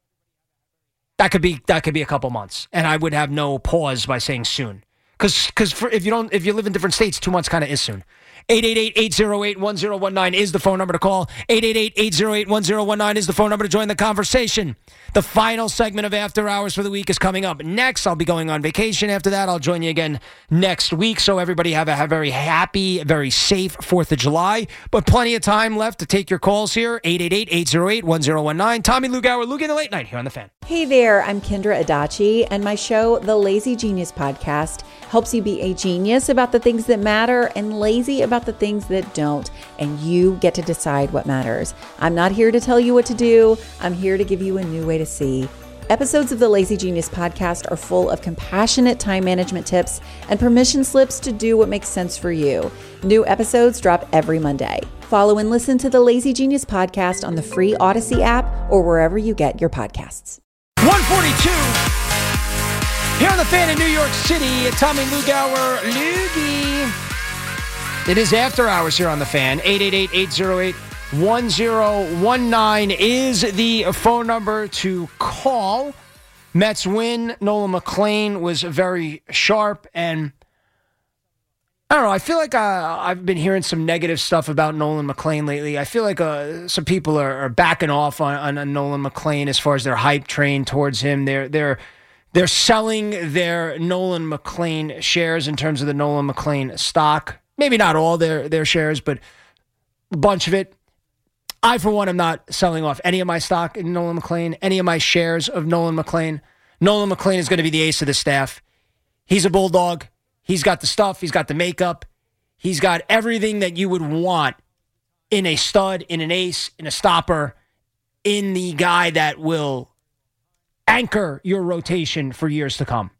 That could be that could be a couple months. And I would have no pause by saying soon. Because because if you don't if you live in different states, two months kind of is soon. eight eight eight, eight oh eight, one oh one nine is the phone number to call. eight eight eight, eight oh eight, one oh one nine is the phone number to join the conversation. The final segment of After Hours for the week is coming up next. I'll be going on vacation after that. I'll join you again next week. So everybody have a, have a very happy, very safe fourth of July. But plenty of time left to take your calls here. eight eight eight, eight oh eight, one oh one nine. Tommy Lugauer, Luke in the Late Night here on The Fan. Hey there, I'm Kendra Adachi, and my show, The Lazy Genius Podcast, helps you be a genius about the things that matter and lazy about the things that don't, and you get to decide what matters. I'm not here to tell you what to do. I'm here to give you a new way to see. Episodes of the Lazy Genius Podcast are full of compassionate time management tips and permission slips to do what makes sense for you. New episodes drop every Monday. Follow and listen to the Lazy Genius Podcast on the free Odyssey app or wherever you get your podcasts. one forty-two here on The Fan in New York City. Tommy Lugauer, Loogie. It is After Hours here on The Fan. eight eight eight, eight oh eight, one oh one nine is the phone number to call. Mets win. Nolan McLean was very sharp. And I don't know. I feel like uh, I've been hearing some negative stuff about Nolan McLean lately. I feel like uh, some people are, are backing off on, on, on Nolan McLean as far as their hype train towards him. They're they're they're selling their Nolan McLean shares in terms of the Nolan McLean stock. Maybe not all their their shares, but a bunch of it. I, for one, am not selling off any of my stock in Nolan McLean, any of my shares of Nolan McLean. Nolan McLean is going to be the ace of the staff. He's a bulldog. He's got the stuff. He's got the makeup. He's got everything that you would want in a stud, in an ace, in a stopper, in the guy that will anchor your rotation for years to come.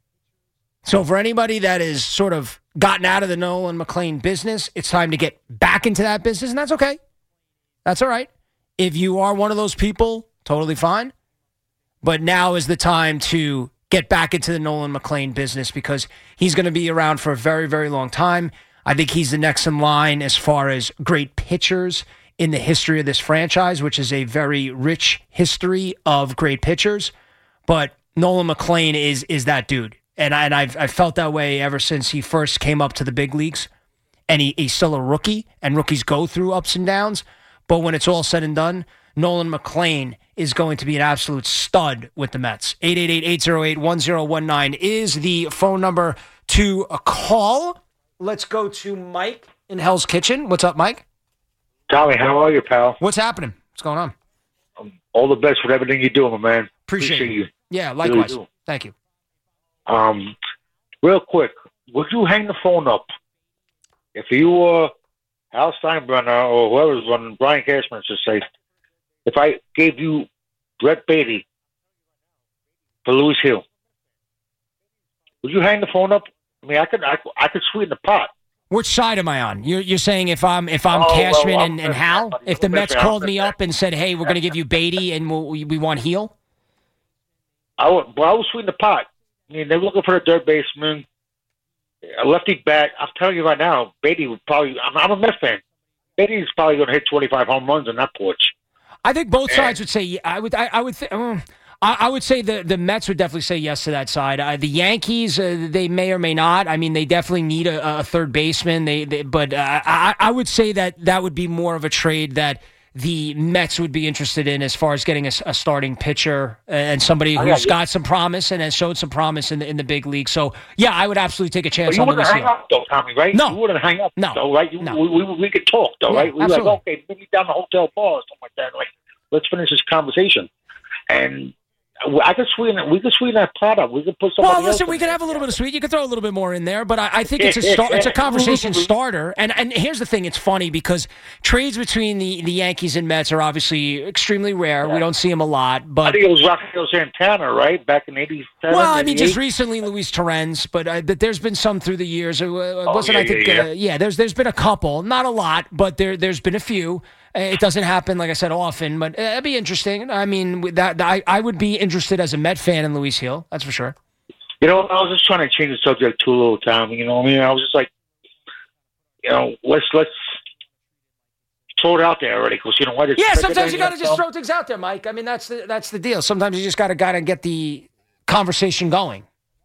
So for anybody that is sort of gotten out of the Nolan McLean business, it's time to get back into that business, and that's okay. That's all right. If you are one of those people, totally fine. But now is the time to get back into the Nolan McLean business because he's going to be around for a very, very long time. I think he's the next in line as far as great pitchers in the history of this franchise, which is a very rich history of great pitchers. But Nolan McLean is is that dude. And, I, and I've, I've felt that way ever since he first came up to the big leagues. And he, he's still a rookie, and rookies go through ups and downs. But when it's all said and done, Nolan McLean is going to be an absolute stud with the Mets. eight eight eight, eight oh eight, one oh one nine is the phone number to a call. Let's go to Mike in Hell's Kitchen. What's up, Mike? Tommy, how are you, pal? What's happening? What's going on? Um, all the best with everything you're doing, my man. Appreciate, Appreciate you. you. Yeah, likewise. Really Thank you. Um, real quick, would you hang the phone up if you were Al Steinbrenner or whoever's running, Brian Cashman should say, if I gave you Brett Beatty for Louis Hill, would you hang the phone up? I mean, I could, I, I could sweeten the pot. Which side am I on? You're, you're saying if I'm if I'm oh, Cashman well, and, and Hal, if the Mets called me up and said, "Hey, we're going to give you Beatty and we'll, we we want Heel," I would. Well, I would sweeten the pot. I mean, they're looking for a third baseman, a lefty bat. I'm telling you right now, Beatty would probably. I'm, I'm a Mets fan. Beatty's probably going to hit twenty-five home runs on that porch. I think both and, sides would say. I would. I, I would. Th- um, I, I would say the the Mets would definitely say yes to that side. Uh, the Yankees, uh, they may or may not. I mean, they definitely need a, a third baseman. They, they but uh, I, I would say that that would be more of a trade that the Mets would be interested in as far as getting a, a starting pitcher and somebody Oh, who's yeah, got some promise and has showed some promise in the in the big league. So yeah, I would absolutely take a chance But you on wouldn't Luis hang Gil. up, though, Tommy, right? No. You wouldn't hang up, No. though, right? You, No. we, we, we could talk, though, Yeah, right? We were absolutely. like, okay, maybe down the hotel bar or something like that. Like, let's finish this conversation. And I could sweeten we could sweeten that pot up. We could put somebody Well, listen, else we in could there. have a little bit of sweet. You could throw a little bit more in there, but I, I think it's a start, it's a conversation starter. And and here's the thing: it's funny because trades between the, the Yankees and Mets are obviously extremely rare. Yeah. We don't see them a lot. I But think it was Rafael Santana, right? Back in eighty-seven. well, I mean, just eighty-eight. recently Luis Torrens, but uh, but there's been some through the years. It uh, wasn't yeah, I think yeah, uh, yeah. yeah. There's there's been a couple, not a lot, but there there's been a few. Uh, It doesn't happen, like I said, often, but uh, it'd be interesting. I mean, with that I, I would be interested as a Met fan in Luis Gil. That's for sure. You know, I was just trying to change the subject too, little Tom. You know what I mean? I was just like, you know, let's let's throw it out there already, because you know what? It's Yeah, bigger sometimes than you got to just yourself. throw things out there, Mike. I mean, that's the that's the deal. Sometimes you just got to got to get the conversation going.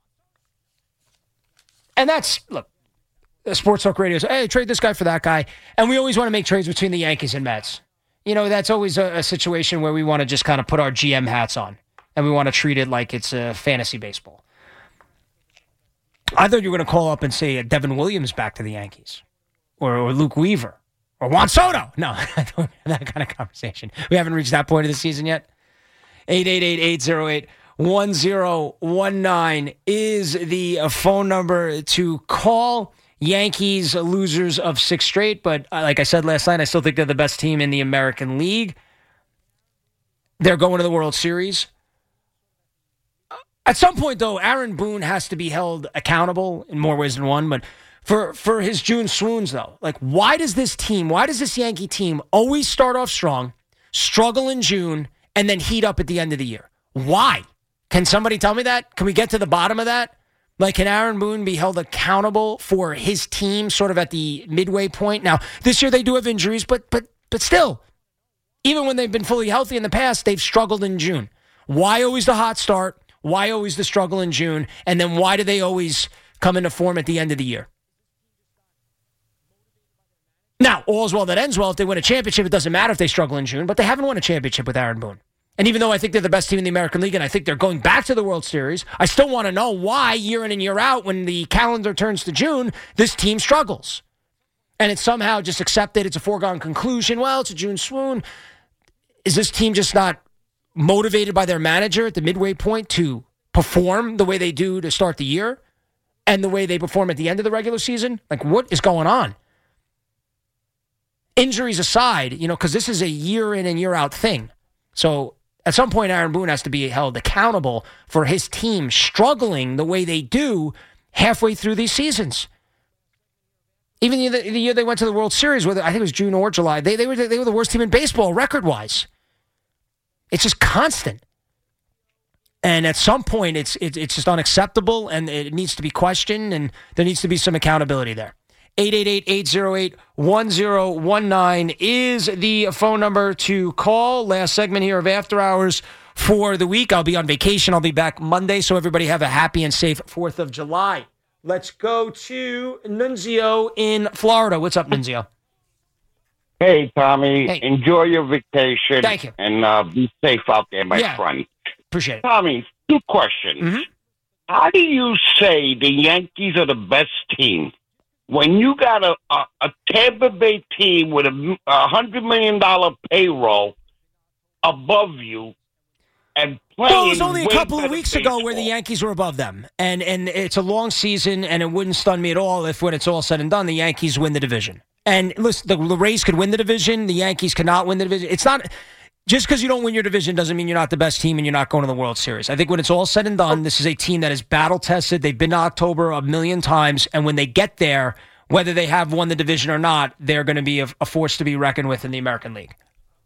And that's look, Sports Talk Radio says, hey, trade this guy for that guy, and we always want to make trades between the Yankees and Mets. You know, that's always a, a situation where we want to just kind of put our G M hats on, and we want to treat it like it's a fantasy baseball. I thought you were going to call up and say uh, Devin Williams back to the Yankees, or, or Luke Weaver, or Juan Soto. No, that kind of conversation. We haven't reached that point of the season yet. eight eight eight, eight oh eight, one oh one nine is the uh, phone number to call. Yankees losers of six straight, but uh, like I said last night, I still think they're the best team in the American League. They're going to the World Series. At some point, though, Aaron Boone has to be held accountable in more ways than one, but for, for his June swoons, though, like, why does this team, why does this Yankee team always start off strong, struggle in June, and then heat up at the end of the year? Why? Can somebody tell me that? Can we get to the bottom of that? Like, can Aaron Boone be held accountable for his team sort of at the midway point? Now, this year they do have injuries, but but but still, even when they've been fully healthy in the past, they've struggled in June. Why always the hot start? Why always the struggle in June? And then why do they always come into form at the end of the year? Now, all's well that ends well. If they win a championship, it doesn't matter if they struggle in June, but they haven't won a championship with Aaron Boone. And even though I think they're the best team in the American League and I think they're going back to the World Series, I still want to know why year in and year out when the calendar turns to June, this team struggles. And it's somehow just accepted. It's a foregone conclusion. Well, it's a June swoon. Is this team just not motivated by their manager at the midway point to perform the way they do to start the year and the way they perform at the end of the regular season? Like, what is going on? Injuries aside, you know, because this is a year in and year out thing. So at some point, Aaron Boone has to be held accountable for his team struggling the way they do halfway through these seasons. Even the, the year they went to the World Series, whether I think it was June or July, they they were they were the worst team in baseball record-wise. It's just constant, and at some point, it's it, it's just unacceptable, and it needs to be questioned, and there needs to be some accountability there. eight eight eight, eight oh eight, one oh one nine is the phone number to call. Last segment here of After Hours for the week. I'll be on vacation. I'll be back Monday, so everybody have a happy and safe fourth of July. Let's go to Nunzio in Florida. What's up, Nunzio? Hey, Tommy. Hey. Enjoy your vacation. Thank you. And uh, be safe out there, my Yeah. friend. Appreciate it. Tommy, two questions. Mm-hmm. How do you say the Yankees are the best team when you got a, a, a Tampa Bay team with a one hundred million dollars payroll above you and playing Well, it was only a way couple of better weeks ago where the baseball? Yankees were above them. And and it's a long season, and it wouldn't stun me at all if when it's all said and done, the Yankees win the division. And listen, the, the Rays could win the division. The Yankees cannot win the division. It's not... Just because you don't win your division doesn't mean you're not the best team and you're not going to the World Series. I think when it's all said and done, this is a team that is battle-tested. They've been to October a million times, and when they get there, whether they have won the division or not, they're going to be a, a force to be reckoned with in the American League.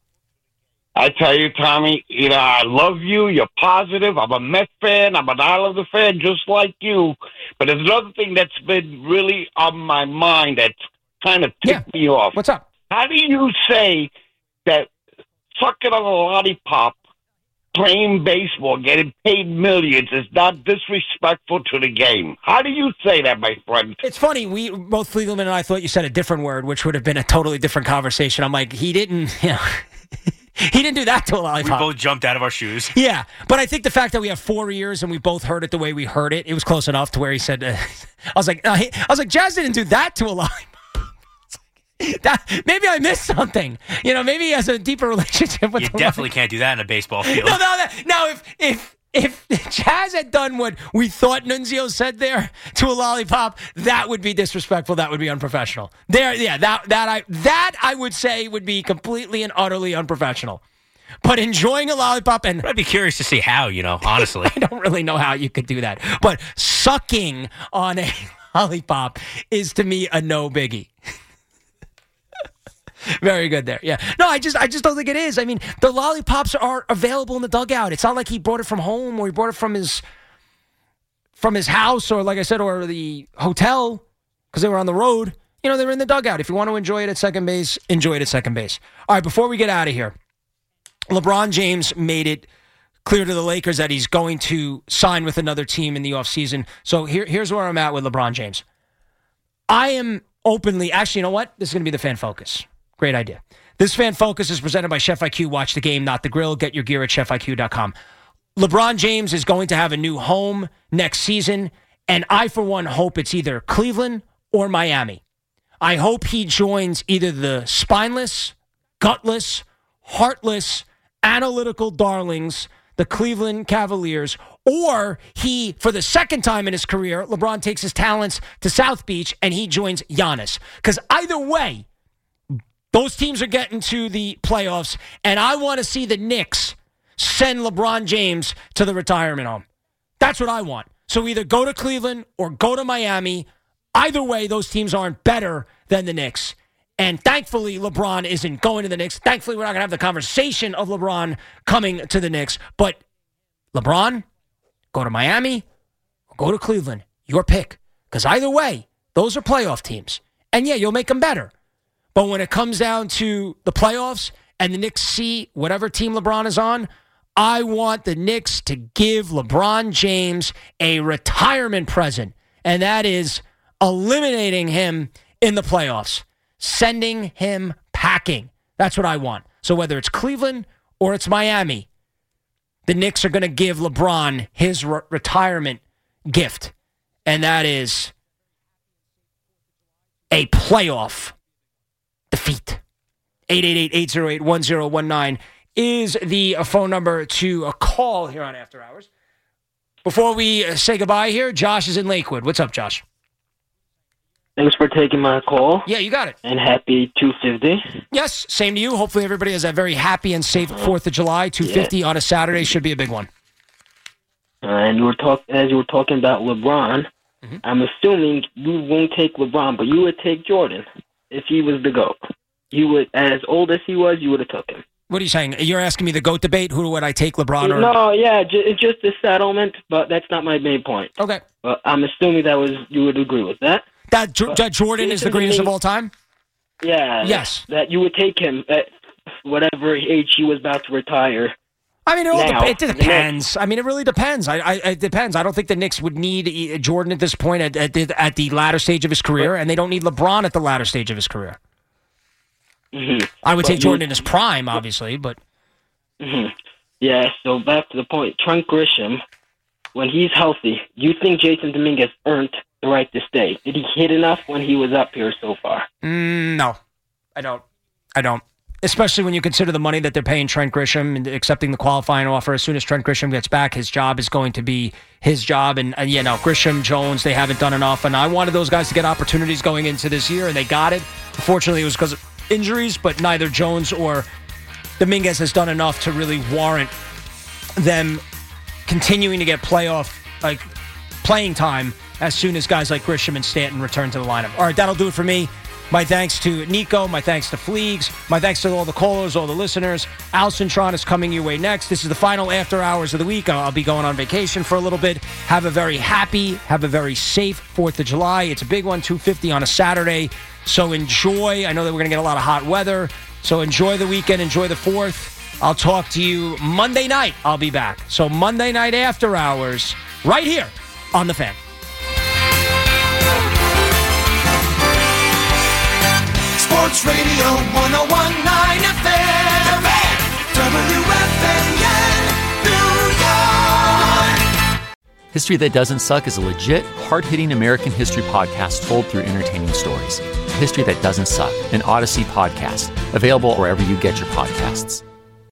I tell you, Tommy, you know, I love you. You're positive. I'm a Mets fan. I'm an Islander fan, just like you. But there's another thing that's been really on my mind that's kind of ticked me off. What's up? How do you say that sucking on a lollipop, playing baseball, getting paid millions is not disrespectful to the game? How do you say that, my friend? It's funny. We both Fliegelman and I thought you said a different word, which would have been a totally different conversation. I'm like, he didn't. You know, He didn't do that to a lollipop. We both jumped out of our shoes. Yeah, but I think the fact that we have four ears and we both heard it the way we heard it, it was close enough to where he said, uh, I was like, uh, he, I was like, Jazz didn't do that to a lollipop. That, maybe I missed something. You know, maybe he has a deeper relationship with You the definitely lollipop. can't do that in a baseball field. No, no, no. Now, if, if, if Jazz had done what we thought Nunzio said there to a lollipop, that would be disrespectful. That would be unprofessional. There, yeah, that, that, I, that I would say would be completely and utterly unprofessional. But enjoying a lollipop and... I'd be curious to see how, you know, honestly. I don't really know how you could do that. But sucking on a lollipop is, to me, a no biggie. Very good there. Yeah. No, I just I just don't think it is. I mean, the lollipops are available in the dugout. It's not like he brought it from home or he brought it from his from his house or, like I said, or the hotel because they were on the road. You know, they were in the dugout. If you want to enjoy it at second base, enjoy it at second base. All right, before we get out of here, LeBron James made it clear to the Lakers that he's going to sign with another team in the offseason. So here, here's where I'm at with LeBron James. I am openly, actually, you know what? This is going to be the Fan Focus. Great idea. This Fan Focus is presented by Chef I Q. Watch the game, not the grill. Get your gear at chef I Q dot com. LeBron James is going to have a new home next season, and I, for one, hope it's either Cleveland or Miami. I hope he joins either the spineless, gutless, heartless, analytical darlings, the Cleveland Cavaliers, or he, for the second time in his career, LeBron takes his talents to South Beach and he joins Giannis. Because either way, those teams are getting to the playoffs, and I want to see the Knicks send LeBron James to the retirement home. That's what I want. So either go to Cleveland or go to Miami. Either way, those teams aren't better than the Knicks. And thankfully, LeBron isn't going to the Knicks. Thankfully, we're not going to have the conversation of LeBron coming to the Knicks. But LeBron, go to Miami or go to Cleveland. Your pick. Because either way, those are playoff teams. And yeah, you'll make them better. But when it comes down to the playoffs and the Knicks see whatever team LeBron is on, I want the Knicks to give LeBron James a retirement present. And that is eliminating him in the playoffs. Sending him packing. That's what I want. So whether it's Cleveland or it's Miami, the Knicks are going to give LeBron his re- retirement gift. And that is a playoff defeat. eight eight eight, eight oh eight, one oh one nine is the phone number to a call here on After Hours. Before we say goodbye here, Josh is in Lakewood. What's up, Josh? Thanks for taking my call. Yeah, you got it. And happy two fifty. Yes, same to you. Hopefully everybody has a very happy and safe fourth of July. two fifty yeah. on a Saturday should be a big one. Uh, and we're talk- as you were talking about LeBron, mm-hmm. I'm assuming you won't take LeBron, but you would take Jordan if he was the GOAT. You would, as old as he was, you would have took him. What are you saying? You're asking me the GOAT debate? Who would I take, LeBron or... No, yeah, j- it's just a settlement, but that's not my main point. Okay. But I'm assuming that was you would agree with that. That, J- that Jordan is the greatest of all time? Yeah. Yes. That you would take him at whatever age he was about to retire. I mean, it, all now, de- it depends. I mean, it really depends. I, I, it depends. I don't think the Knicks would need Jordan at this point at, at, the, at the latter stage of his career, and they don't need LeBron at the latter stage of his career. Mm-hmm. I would but take Jordan you, in his prime, obviously, but... Mm-hmm. Yeah, so back to the point. Trent Grisham, when he's healthy, do you think Jason Dominguez earned the right to stay? Did he hit enough when he was up here so far? Mm, no, I don't. I don't. Especially when you consider the money that they're paying Trent Grisham and accepting the qualifying offer. As soon as Trent Grisham gets back, his job is going to be his job. And, and you know, Grisham, Jones, they haven't done enough. And I wanted those guys to get opportunities going into this year, and they got it. Unfortunately, it was because of injuries, but neither Jones or Dominguez has done enough to really warrant them continuing to get playoff, like, playing time as soon as guys like Grisham and Stanton return to the lineup. All right, that'll do it for me. My thanks to Nico. My thanks to Fleegs. My thanks to all the callers, all the listeners. Al Cintron is coming your way next. This is the final After Hours of the week. I'll be going on vacation for a little bit. Have a very happy, have a very safe fourth of July. It's a big one, two fifty on a Saturday. So enjoy. I know that we're going to get a lot of hot weather. So enjoy the weekend. Enjoy the fourth. I'll talk to you Monday night. I'll be back. So Monday night After Hours right here on The Fan. Sports Radio one oh one point nine F M. W F A N New York. History That Doesn't Suck is a legit, hard-hitting American history podcast told through entertaining stories. History That Doesn't Suck, an Odyssey podcast. Available wherever you get your podcasts.